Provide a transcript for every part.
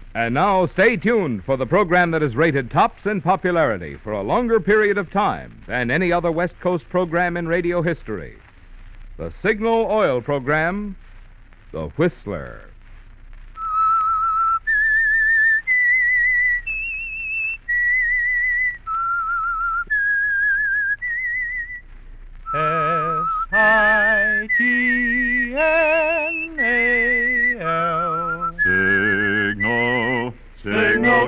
And now stay tuned for the program that is rated tops in popularity for a longer period of time than any other West Coast program in radio history. The Signal Oil program, The Whistler. S-I-G-N-A-L. Signal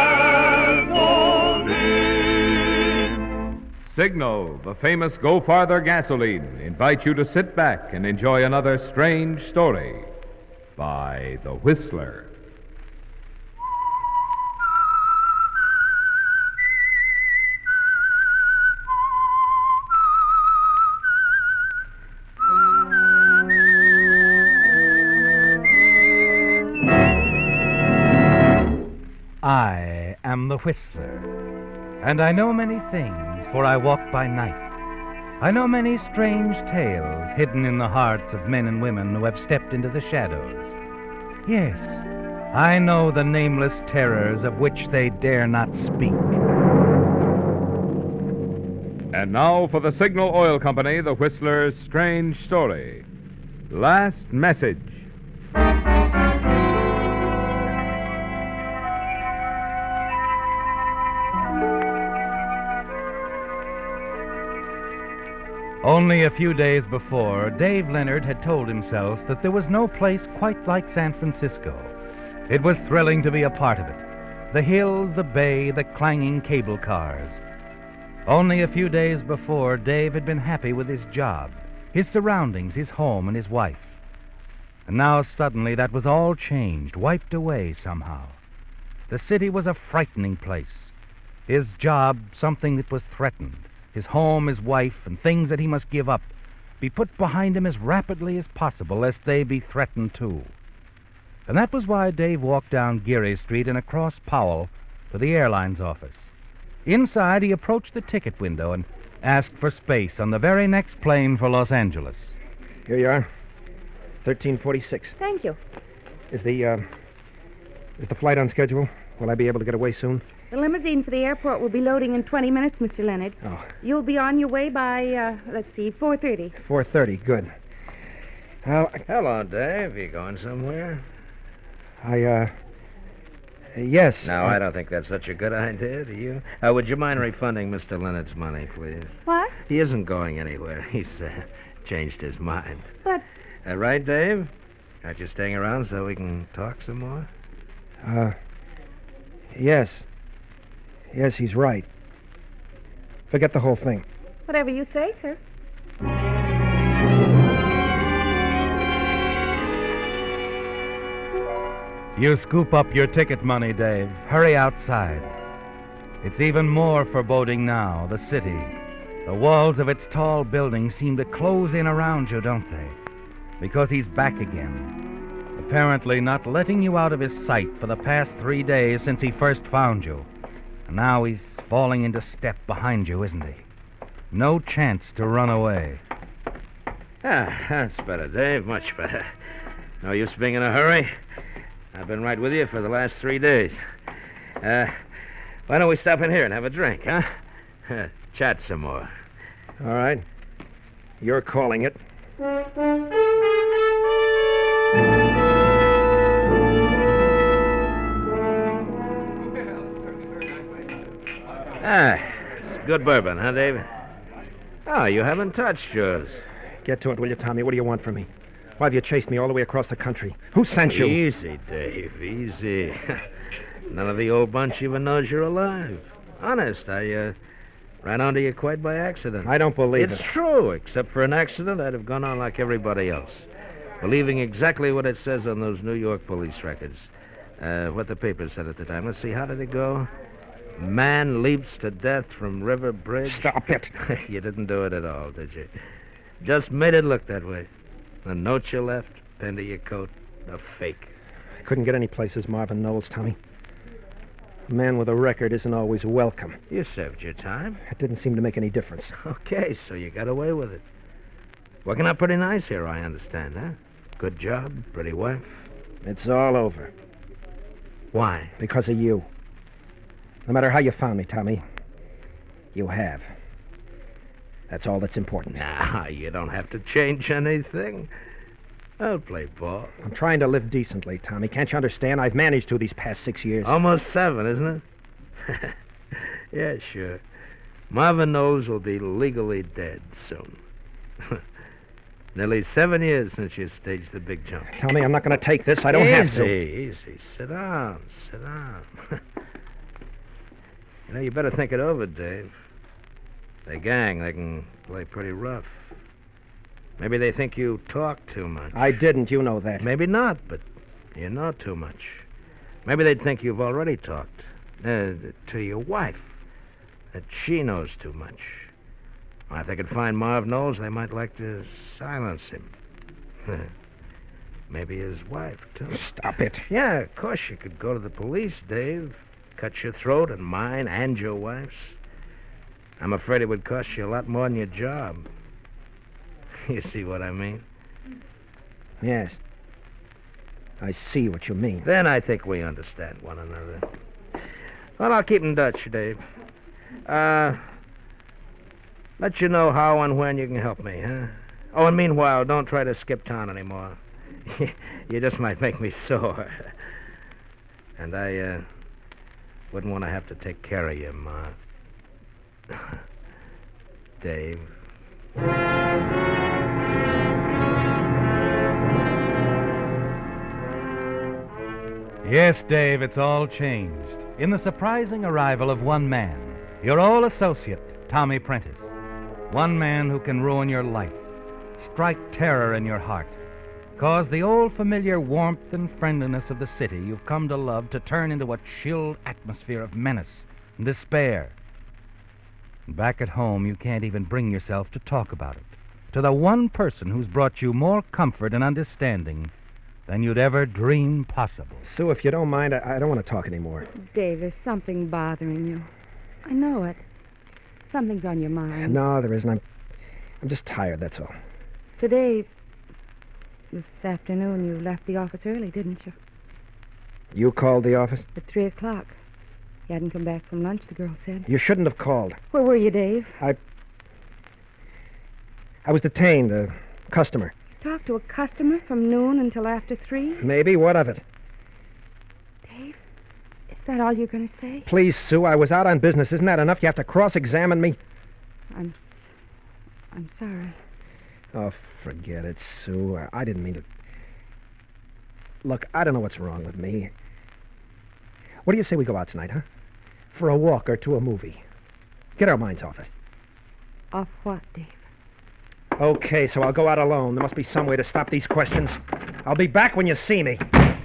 gasoline. Signal, the famous Go Farther gasoline, invites you to sit back and enjoy another strange story by The Whistler. I am the Whistler, and I know many things, for I walk by night. I know many strange tales hidden in the hearts of men and women who have stepped into the shadows. Yes, I know the nameless terrors of which they dare not speak. And now for the Signal Oil Company, The Whistler's strange story. Last Message. Only a few days before, Dave Leonard had told himself that there was no place quite like San Francisco. It was thrilling to be a part of it. The hills, the bay, the clanging cable cars. Only a few days before, Dave had been happy with his job, his surroundings, his home, and his wife. And now suddenly that was all changed, wiped away somehow. The city was a frightening place. His job, something that was threatened. His home, his wife, and things that he must give up be put behind him as rapidly as possible, lest they be threatened too. And that was why Dave walked down Geary Street and across Powell to the airline's office. Inside, he approached the ticket window and asked for space on the very next plane for Los Angeles. Here you are. 1346. Thank you. Is the flight on schedule? Will I be able to get away soon? The limousine for the airport will be loading in 20 minutes, Mr. Leonard. Oh. You'll be on your way by, 4:30. 4:30. Good. Hello, Dave. You going somewhere? Yes. No, I don't think that's such a good idea, do you? Would you mind refunding Mr. Leonard's money, please? What? He isn't going anywhere. He's changed his mind. But... Right, Dave? Aren't you staying around so we can talk some more? Yes. Yes, he's right. Forget the whole thing. Whatever you say, sir. You scoop up your ticket money, Dave. Hurry outside. It's even more foreboding now, the city. The walls of its tall buildings seem to close in around you, don't they? Because he's back again. Apparently not letting you out of his sight for the past 3 days since he first found you. And now he's falling into step behind you, isn't he? No chance to run away. That's better, Dave. Much better. No use being in a hurry. I've been right with you for the last 3 days. Why don't we stop in here and have a drink, huh? Chat some more. All right. You're calling it. It's good bourbon, huh, Dave? Oh, you haven't touched yours. Get to it, will you, Tommy? What do you want from me? Why have you chased me all the way across the country? Who sent you? Easy, Dave, easy. None of the old bunch even knows you're alive. Honest, I ran onto you quite by accident. I don't believe It's it. true. Except for an accident, I'd have gone on like everybody else, believing exactly what it says on those New York police records. What the paper said at the time. Let's see, how did it go? Man leaps to death from River Bridge. Stop it. You didn't do it at all, did you? Just made it look that way. The note you left, pinned to your coat, a fake. I couldn't get any place as Marvin Knowles, Tommy. A man with a record isn't always welcome. You served your time. It didn't seem to make any difference. Okay, so you got away with it. Working out pretty nice here, I understand, huh? Good job, pretty wife. It's all over. Why? Because of you. No matter how you found me, Tommy, you have. That's all that's important. Nah, you don't have to change anything. I'll play ball. I'm trying to live decently, Tommy. Can't you understand? I've managed to these past 6 years. Almost 7, isn't it? Yeah, sure. Marvin Knowles will be legally dead soon. Nearly 7 years since you staged the big jump. Tommy, I'm not going to take this. I don't have to. Easy. Sit down. You know, you better think it over, Dave. The gang, they can play pretty rough. Maybe they think you talk too much. I didn't, you know that. Maybe not, but you know too much. Maybe they'd think you've already talked to your wife, that she knows too much. Well, if they could find Marv Knowles, they might like to silence him. Maybe his wife, too. Stop it. Yeah, of course you could go to the police, Dave. Cut your throat and mine and your wife's. I'm afraid it would cost you a lot more than your job. You see what I mean? Yes. I see what you mean. Then I think we understand one another. Well, I'll keep in touch, Dave. Let you know how and when you can help me, huh? Oh, and meanwhile, don't try to skip town anymore. You just might make me sore. And I, wouldn't want to have to take care of you, Ma. Dave. Yes, Dave, it's all changed. In the surprising arrival of one man, your old associate, Tommy Prentice. One man who can ruin your life, strike terror in your heart, cause the old familiar warmth and friendliness of the city you've come to love to turn into a chilled atmosphere of menace and despair. And back at home, you can't even bring yourself to talk about it to the one person who's brought you more comfort and understanding than you'd ever dream possible. Sue, if you don't mind, I don't want to talk anymore. Dave, there's something bothering you. I know it. Something's on your mind. No, there isn't. I'm just tired, that's all. Today, this afternoon, you left the office early, didn't you? You called the office? At 3 o'clock. You hadn't come back from lunch, the girl said. You shouldn't have called. Where were you, Dave? I was detained, a customer. Talked to a customer from noon until after 3? Maybe. What of it? Dave, is that all you're going to say? Please, Sue, I was out on business. Isn't that enough? You have to cross-examine me? I'm sorry. Oh, forget it, Sue. I didn't mean to... Look, I don't know what's wrong with me. What do you say we go out tonight, huh? For a walk or to a movie. Get our minds off it. Off what, Dave? Okay, so I'll go out alone. There must be some way to stop these questions. I'll be back when you see me.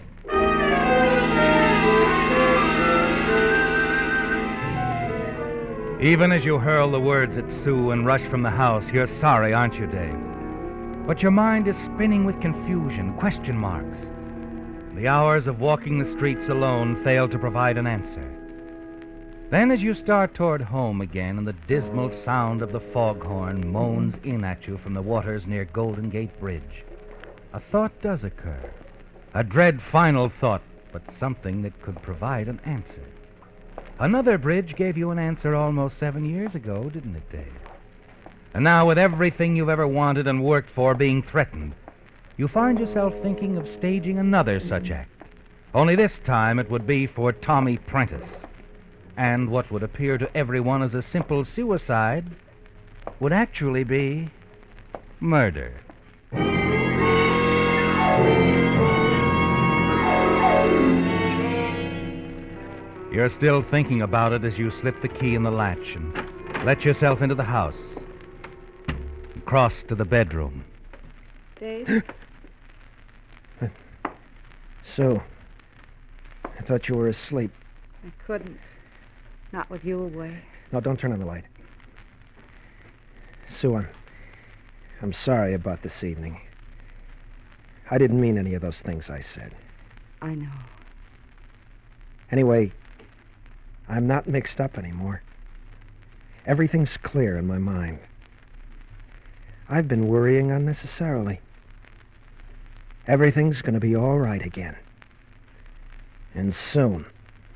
Even as you hurl the words at Sue and rush from the house, you're sorry, aren't you, Dave? But your mind is spinning with confusion, question marks. The hours of walking the streets alone fail to provide an answer. Then as you start toward home again and the dismal sound of the foghorn moans in at you from the waters near Golden Gate Bridge, a thought does occur. A dread final thought, but something that could provide an answer. Another bridge gave you an answer almost 7 years ago, didn't it, Dave? And now with everything you've ever wanted and worked for being threatened, you find yourself thinking of staging another such act. Only this time it would be for Tommy Prentice. And what would appear to everyone as a simple suicide would actually be murder. You're still thinking about it as you slip the key in the latch and let yourself into the house and cross to the bedroom. Dave? Sue, I thought you were asleep. I couldn't. Not with you away. No, don't turn on the light. Sue, I'm sorry about this evening. I didn't mean any of those things I said. I know. Anyway, I'm not mixed up anymore. Everything's clear in my mind. I've been worrying unnecessarily. Everything's going to be all right again. And soon.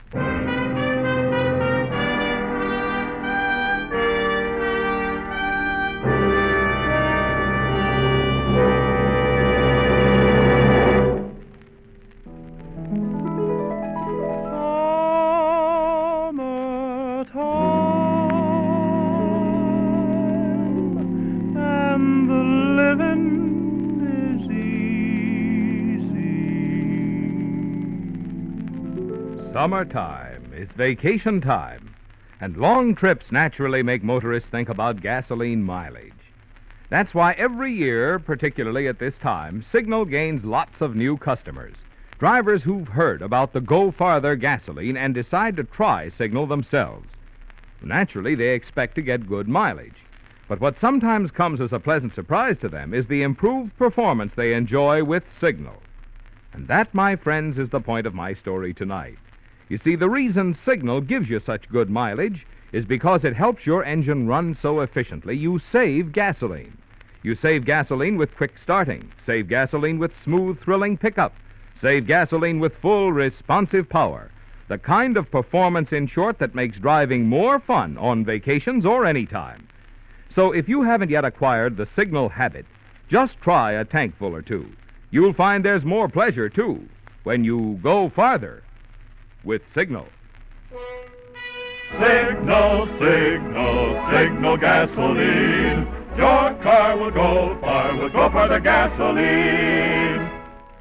Summertime is vacation time, and long trips naturally make motorists think about gasoline mileage. That's why every year, particularly at this time, Signal gains lots of new customers. Drivers who've heard about the Go Farther gasoline and decide to try Signal themselves. Naturally, they expect to get good mileage. But what sometimes comes as a pleasant surprise to them is the improved performance they enjoy with Signal. And that, my friends, is the point of my story tonight. You see, the reason Signal gives you such good mileage is because it helps your engine run so efficiently you save gasoline. You save gasoline with quick starting, save gasoline with smooth, thrilling pickup, save gasoline with full, responsive power. The kind of performance, in short, that makes driving more fun on vacations or any time. So if you haven't yet acquired the Signal habit, just try a tankful or two. You'll find there's more pleasure, too, when you go farther with Signal. Signal, Signal, Signal gasoline. Your car will go for the gasoline.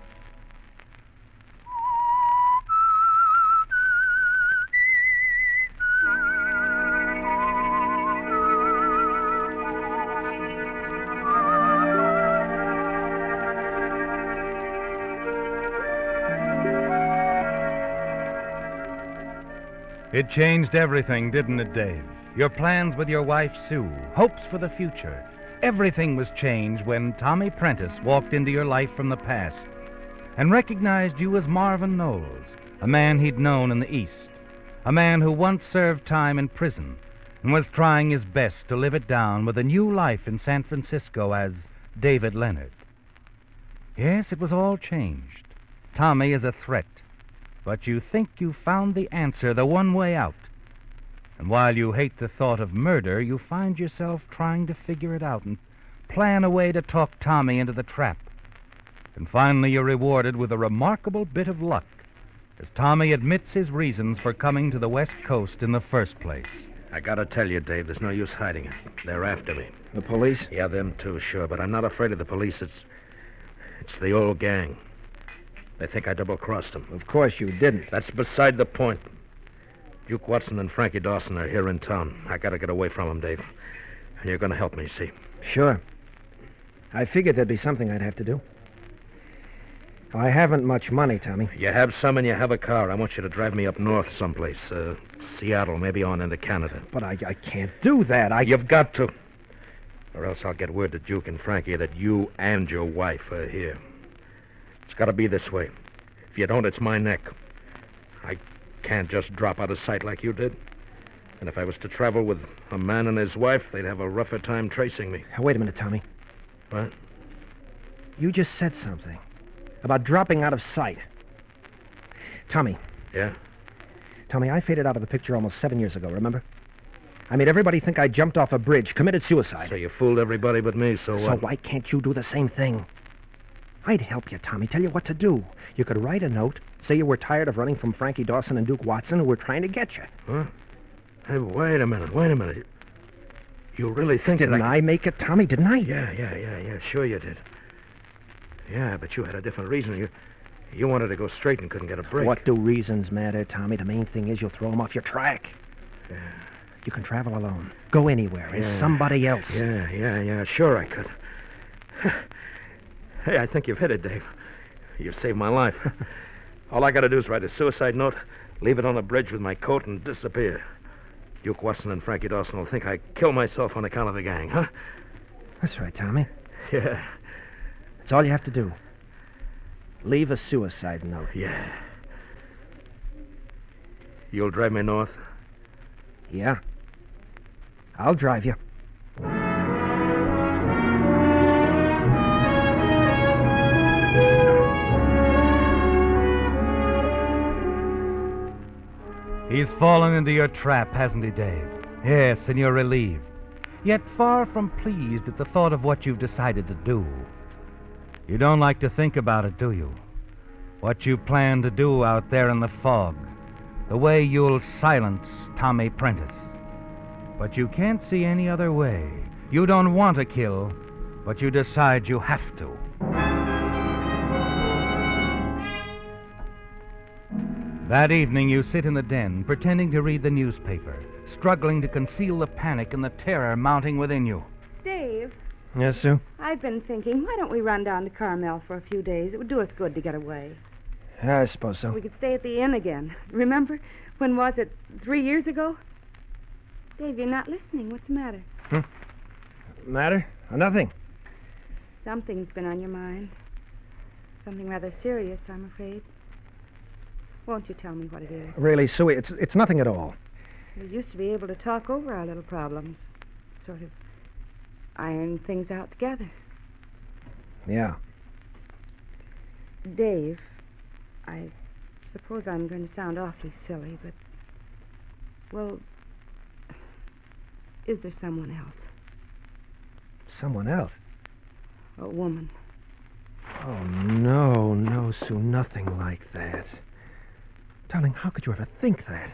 It changed everything, didn't it, Dave? Your plans with your wife, Sue, hopes for the future. Everything was changed when Tommy Prentice walked into your life from the past and recognized you as Marvin Knowles, a man he'd known in the East, a man who once served time in prison and was trying his best to live it down with a new life in San Francisco as David Leonard. Yes, it was all changed. Tommy is a threat. But you think you found the answer, the one way out. And while you hate the thought of murder, you find yourself trying to figure it out and plan a way to talk Tommy into the trap. And finally you're rewarded with a remarkable bit of luck as Tommy admits his reasons for coming to the West Coast in the first place. I gotta tell you, Dave, there's no use hiding it. They're after me. The police? Yeah, them too, sure, but I'm not afraid of the police. It's the old gang. They think I double-crossed them. Of course you didn't. That's beside the point. Duke Watson and Frankie Dawson are here in town. I gotta get away from them, Dave. And you're gonna help me, see? Sure. I figured there'd be something I'd have to do. I haven't much money, Tommy. You have some and you have a car. I want you to drive me up north someplace. Seattle, maybe on into Canada. But I can't do that. You've got to. Or else I'll get word to Duke and Frankie that you and your wife are here. It's got to be this way. If you don't, it's my neck. I can't just drop out of sight like you did. And if I was to travel with a man and his wife, they'd have a rougher time tracing me. Wait a minute, Tommy. What? You just said something about dropping out of sight. Tommy. Yeah? Tommy, I faded out of the picture almost 7 years ago, remember? I made everybody think I jumped off a bridge, committed suicide. So you fooled everybody but me, so what? So why can't you do the same thing? I'd help you, Tommy, tell you what to do. You could write a note, say you were tired of running from Frankie Dawson and Duke Watson, who were trying to get you. Huh? Hey, wait a minute. You really think Didn't I make it, Tommy, didn't I? Yeah, sure you did. Yeah, but you had a different reason. You wanted to go straight and couldn't get a break. What do reasons matter, Tommy? The main thing is you'll throw them off your track. Yeah. You can travel alone. Go anywhere as somebody else. Yeah, sure I could. Hey, I think you've hit it, Dave. You've saved my life. All I gotta do is write a suicide note, leave it on a bridge with my coat, and disappear. Duke Watson and Frankie Dawson will think I killed myself on account of the gang, huh? That's right, Tommy. Yeah. That's all you have to do. Leave a suicide note. Yeah. You'll drive me north? Yeah. I'll drive you. He's fallen into your trap, hasn't he, Dave? Yes, and you're relieved. Yet far from pleased at the thought of what you've decided to do. You don't like to think about it, do you? What you plan to do out there in the fog. The way you'll silence Tommy Prentice. But you can't see any other way. You don't want to kill, but you decide you have to. That evening, you sit in the den, pretending to read the newspaper, struggling to conceal the panic and the terror mounting within you. Dave, Yes, Sue? I've been thinking, why don't we run down to Carmel for a few days? It would do us good to get away. I suppose so. We could stay at the inn again. Remember, when was it, 3 years ago? Dave, you're not listening. What's the matter? Matter? Nothing. Something's been on your mind. Something rather serious, I'm afraid. Won't you tell me what it is? Really, Sue, it's nothing at all. We used to be able to talk over our little problems. Sort of iron things out together. Yeah. Dave, I suppose I'm going to sound awfully silly, but... Well, is there someone else? Someone else? A woman? Oh, no, Sue, nothing like that. Darling, how could you ever think that?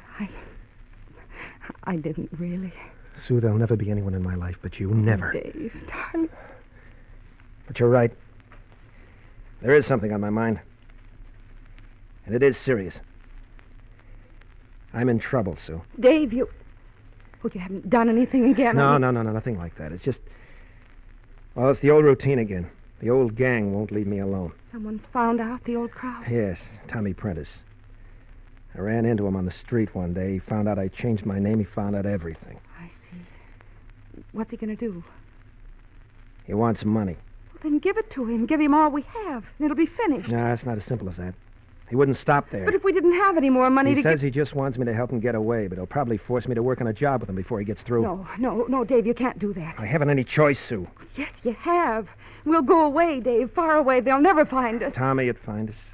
I didn't really. Sue, there'll never be anyone in my life but you. Never. Dave, darling. But you're right. There is something on my mind. And it is serious. I'm in trouble, Sue. Dave, you... Oh, you haven't done anything again? No, nothing like that. It's just... Well, it's the old routine again. The old gang won't leave me alone. Someone's found out, the old crowd? Yes, Tommy Prentice. I ran into him on the street one day. He found out I changed my name. He found out everything. I see. What's he going to do? He wants money. Well, then give it to him. Give him all we have, and it'll be finished. No, it's not as simple as that. He wouldn't stop there. But if we didn't have any more money He says he just wants me to help him get away, but he'll probably force me to work on a job with him before he gets through. No, Dave, you can't do that. I haven't any choice, Sue. Yes, you have. We'll go away, Dave, far away. They'll never find us. Tommy'd find us.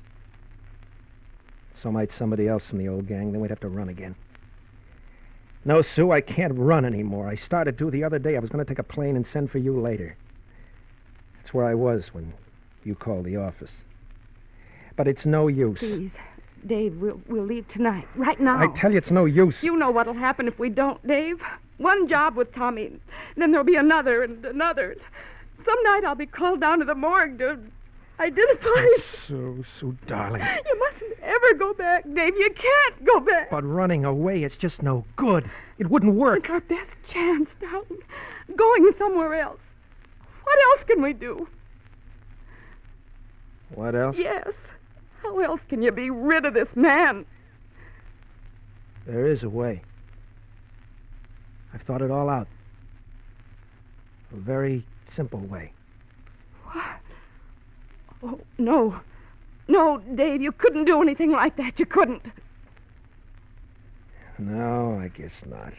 So might somebody else from the old gang. Then we'd have to run again. No, Sue, I can't run anymore. I started to the other day. I was going to take a plane and send for you later. That's where I was when you called the office. But it's no use. Please, Dave, we'll leave tonight, right now. I tell you, it's no use. You know what'll happen if we don't, Dave. One job with Tommy, and then there'll be another and another. Some night I'll be called down to the morgue to identify. Sue, darling. You mustn't ever go back, Dave. You can't go back. But running away, it's just no good. It wouldn't work. It's our best chance, darling. Going somewhere else. What else can we do? What else? Yes. How else can you be rid of this man? There is a way. I've thought it all out. A very simple way. What? Oh, no. No, Dave, you couldn't do anything like that. You couldn't. No, I guess not.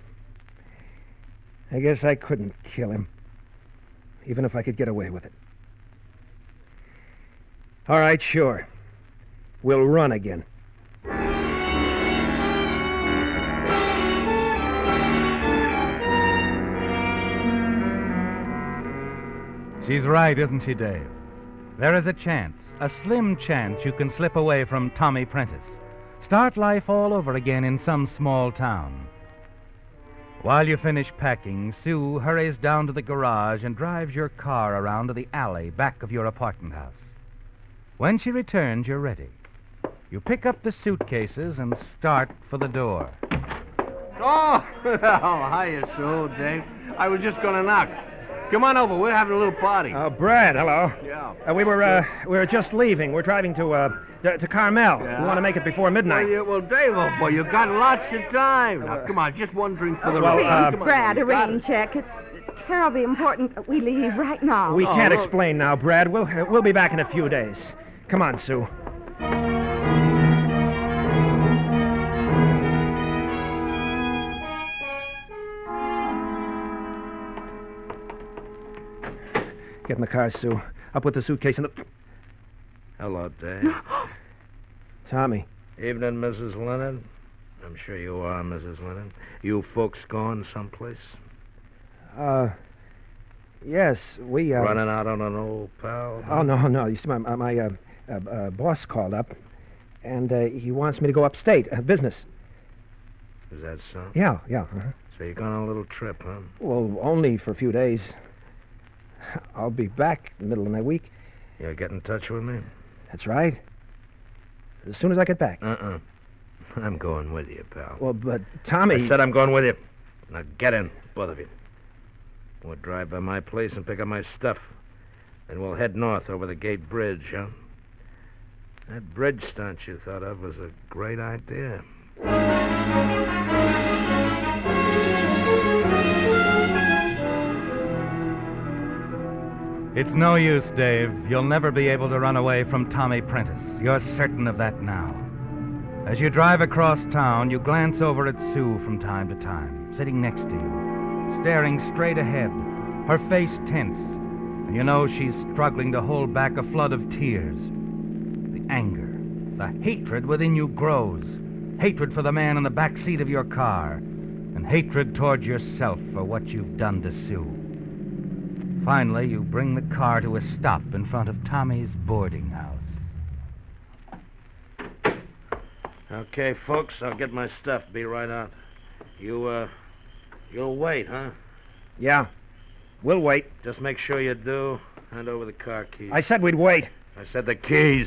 I guess I couldn't kill him. Even if I could get away with it. All right, sure. We'll run again. She's right, isn't she, Dave? There is a chance, a slim chance, you can slip away from Tommy Prentice. Start life all over again in some small town. While you finish packing, Sue hurries down to the garage and drives your car around to the alley back of your apartment house. When she returns, you're ready. You pick up the suitcases and start for the door. Oh, hiya, Sue, Dave. I was just going to knock. Come on over. We're having a little party. Brad, hello. Yeah. We were just leaving. We're driving to Carmel. Yeah. We want to make it before midnight. Well, Dave, oh, boy, you got lots of time. Now, come on, just one drink for the well, road. Come on, Brad, you a got rain it. check. It's terribly important that we leave right now. We can't look. explain now, Brad. We'll be back in a few days. Come on, Sue. Get in the car, Sue. Up with the suitcase and the... Hello, Dave. Tommy. Evening, Mrs. Leonard. I'm sure you are, Mrs. Leonard. You folks going someplace? Yes, we, Running out on an old pal? Oh, no. You see, my boss called up, and he wants me to go upstate, business. Is that so? Yeah. Uh-huh. So you're going on a little trip, huh? Well, only for a few days. I'll be back in the middle of the week. You'll get in touch with me? That's right. As soon as I get back. I'm going with you, pal. Well, but Tommy... I said I'm going with you. Now get in, both of you. We'll drive by my place and pick up my stuff. Then we'll head north over the Gate Bridge, huh? That bridge stunt you thought of was a great idea. It's no use, Dave. You'll never be able to run away from Tommy Prentice. You're certain of that now. As you drive across town, you glance over at Sue from time to time, sitting next to you, staring straight ahead, her face tense, and you know she's struggling to hold back a flood of tears. The anger, the hatred within you grows. Hatred for the man in the back seat of your car, and hatred toward yourself for what you've done to Sue. Finally, you bring the car to a stop in front of Tommy's boarding house. Okay, folks, I'll get my stuff. Be right out. You'll wait, huh? Yeah. We'll wait. Just make sure you do. Hand over the car keys. I said we'd wait. I said the keys.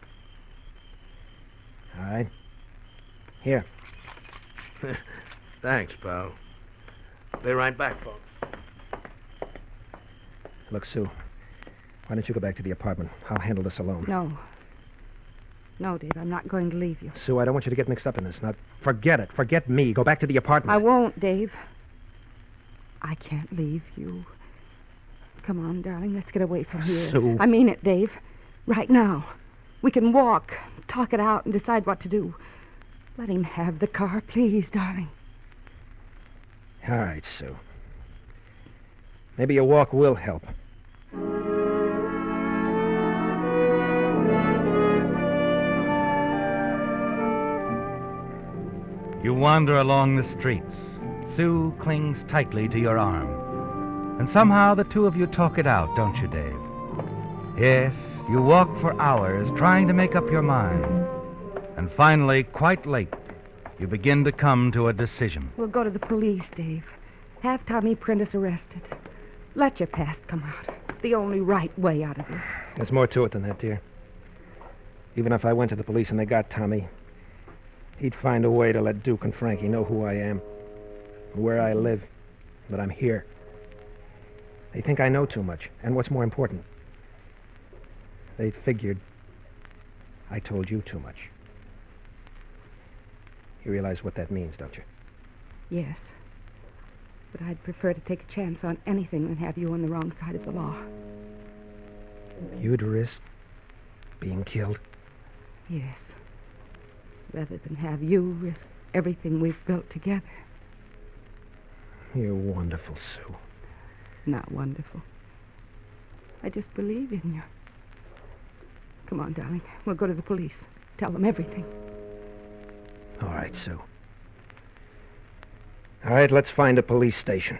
All right. Here. Thanks, pal. Be right back, folks. Look, Sue, why don't you go back to the apartment? I'll handle this alone. No, Dave, I'm not going to leave you. Sue, I don't want you to get mixed up in this. Now, forget it. Forget me. Go back to the apartment. I won't, Dave. I can't leave you. Come on, darling, let's get away from here. Sue. I mean it, Dave. Right now. We can walk, talk it out, and decide what to do. Let him have the car, please, darling. All right, Sue. Maybe a walk will help. You wander along the streets. Sue clings tightly to your arm. And somehow the two of you talk it out, don't you, Dave? Yes, you walk for hours trying to make up your mind. And finally, quite late, you begin to come to a decision. We'll go to the police, Dave. Have Tommy Prentice arrested. Let your past come out. It's the only right way out of this. There's more to it than that, dear. Even if I went to the police and they got Tommy, he'd find a way to let Duke and Frankie know who I am, where I live, that I'm here. They think I know too much, and what's more important, they figured I told you too much. You realize what that means, don't you? Yes. But I'd prefer to take a chance on anything than have you on the wrong side of the law. You'd risk being killed? Yes. Rather than have you risk everything we've built together. You're wonderful, Sue. Not wonderful. I just believe in you. Come on, darling. We'll go to the police. Tell them everything. All right, Sue. All right, let's find a police station.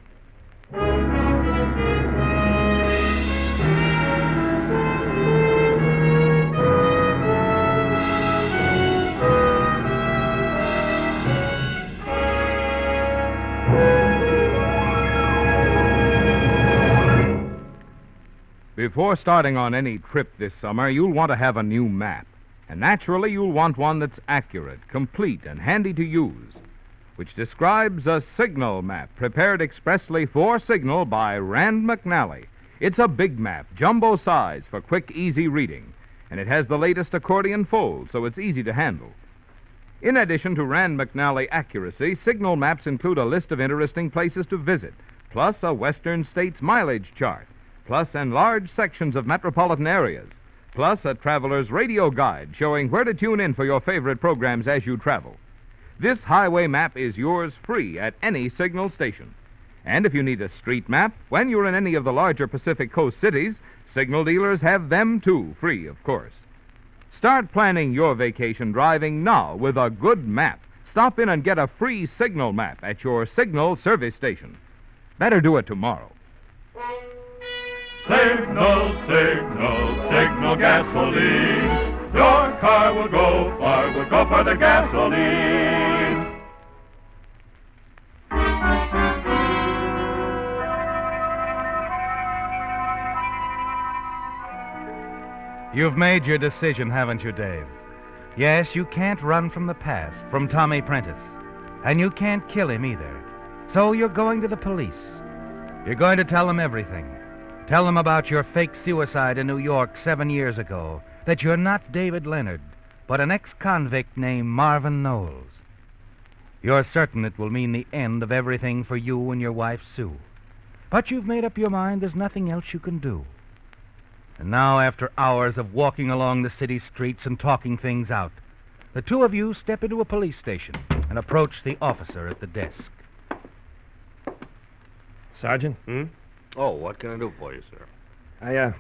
Before starting on any trip this summer, you'll want to have a new map. And naturally, you'll want one that's accurate, complete, and handy to use, which describes a signal map prepared expressly for signal by Rand McNally. It's a big map, jumbo size for quick, easy reading, and it has the latest accordion fold, so it's easy to handle. In addition to Rand McNally accuracy, signal maps include a list of interesting places to visit, plus a Western States mileage chart, plus enlarged sections of metropolitan areas, plus a traveler's radio guide showing where to tune in for your favorite programs as you travel. This highway map is yours free at any signal station. And if you need a street map, when you're in any of the larger Pacific Coast cities, signal dealers have them too, free, of course. Start planning your vacation driving now with a good map, stop in and get a free signal map at your Signal service station. Better do it tomorrow. Signal, signal, signal gasoline. Your car will go for the gasoline. You've made your decision, haven't you, Dave? Yes, you can't run from the past, from Tommy Prentice. And you can't kill him either. So you're going to the police. You're going to tell them everything. Tell them about your fake suicide in New York 7 years ago, that you're not David Leonard, but an ex-convict named Marvin Knowles. You're certain it will mean the end of everything for you and your wife, Sue. But you've made up your mind there's nothing else you can do. And now, after hours of walking along the city streets and talking things out, the two of you step into a police station and approach the officer at the desk. Sergeant? Oh, what can I do for you, sir?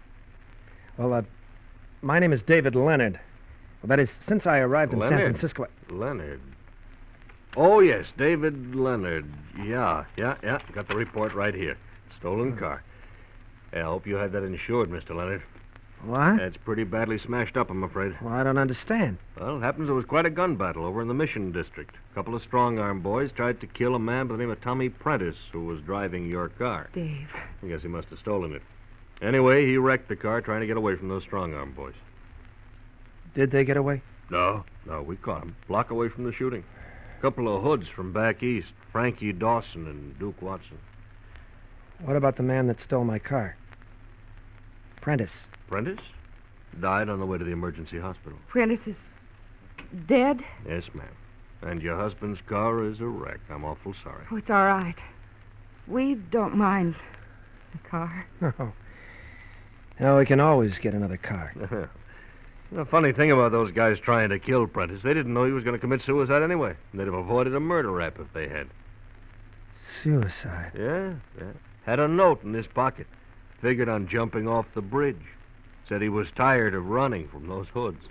My name is David Leonard. Well, that is, since I arrived in San Francisco... Leonard. Oh, yes, David Leonard. Yeah. Got the report right here. Stolen car. I hope you had that insured, Mr. Leonard. What? It's pretty badly smashed up, I'm afraid. Well, I don't understand. Well, it happens there was quite a gun battle over in the Mission District. A couple of strong-arm boys tried to kill a man by the name of Tommy Prentice, who was driving your car. Dave. I guess he must have stolen it. Anyway, he wrecked the car trying to get away from those strong-arm boys. Did they get away? No, we caught him. Block away from the shooting. A couple of hoods from back east. Frankie Dawson and Duke Watson. What about the man that stole my car? Prentice. Prentice? Died on the way to the emergency hospital. Prentice is dead? Yes, ma'am. And your husband's car is a wreck. I'm awful sorry. Oh, it's all right. We don't mind the car. Oh. No, we can always get another car. The funny thing about those guys trying to kill Prentice, they didn't know he was going to commit suicide anyway. They'd have avoided a murder rap if they had. Suicide? Yeah. Had a note in his pocket. Figured on jumping off the bridge. Said he was tired of running from those hoods.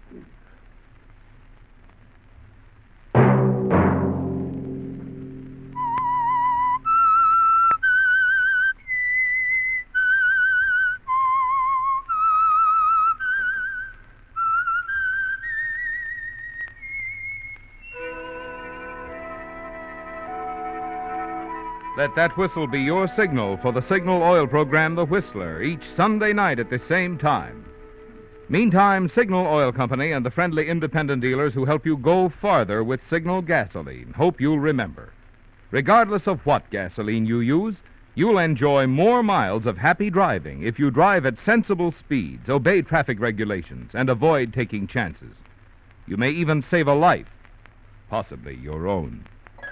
Let that whistle be your signal for the Signal Oil program, The Whistler, each Sunday night at the same time. Meantime, Signal Oil Company and the friendly independent dealers who help you go farther with Signal gasoline hope you'll remember. Regardless of what gasoline you use, you'll enjoy more miles of happy driving if you drive at sensible speeds, obey traffic regulations, and avoid taking chances. You may even save a life, possibly your own.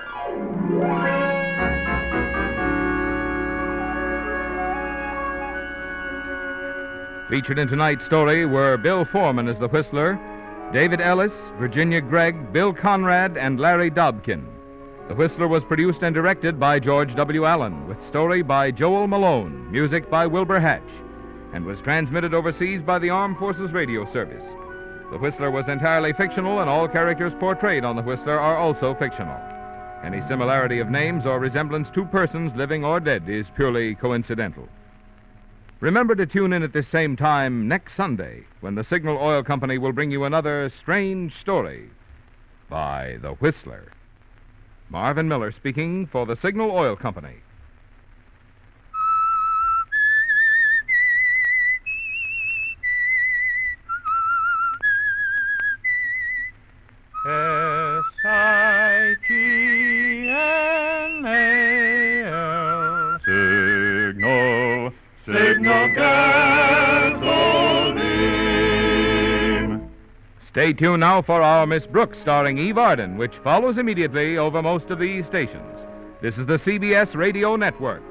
Featured in tonight's story were Bill Foreman as the Whistler, David Ellis, Virginia Gregg, Bill Conrad, and Larry Dobkin. The Whistler was produced and directed by George W. Allen, with story by Joel Malone, music by Wilbur Hatch, and was transmitted overseas by the Armed Forces Radio Service. The Whistler was entirely fictional, and all characters portrayed on The Whistler are also fictional. Any similarity of names or resemblance to persons living or dead is purely coincidental. Remember to tune in at this same time next Sunday when the Signal Oil Company will bring you another strange story by The Whistler. Marvin Miller speaking for the Signal Oil Company. S-I-G-N-A-L Signal, Signal gasoline. Stay tuned now for our Miss Brooks starring Eve Arden, which follows immediately over most of these stations. This is the CBS Radio Network.